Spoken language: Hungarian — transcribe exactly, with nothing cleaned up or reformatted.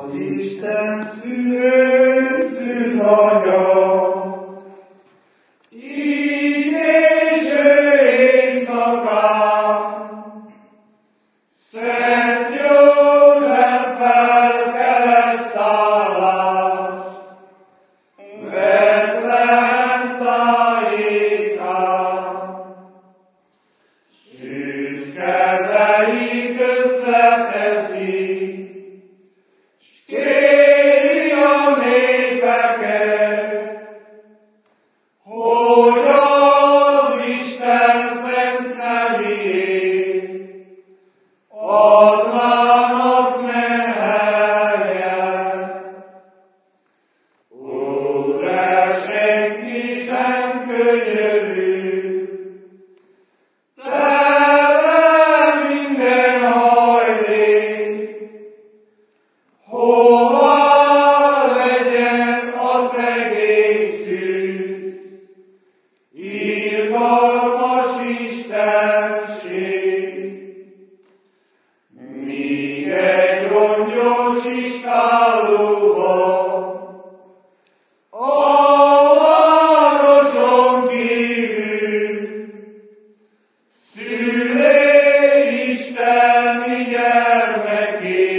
Isten szülő szűzanya, így késő éjszakán, Szent József felkelesz szállást, Betlehem tájékán. Szűz kezeit összeteszi, s kéri a népeket, hogy az Isten szent nevéért adnának menhelyen. Ó, de senki sem könyörül, tele minden hajlék, hova legyen a szegény szűz, irgalmas istenség. Míg egy rongyos istállóban, a városon kívül, szülé isteni gyermekét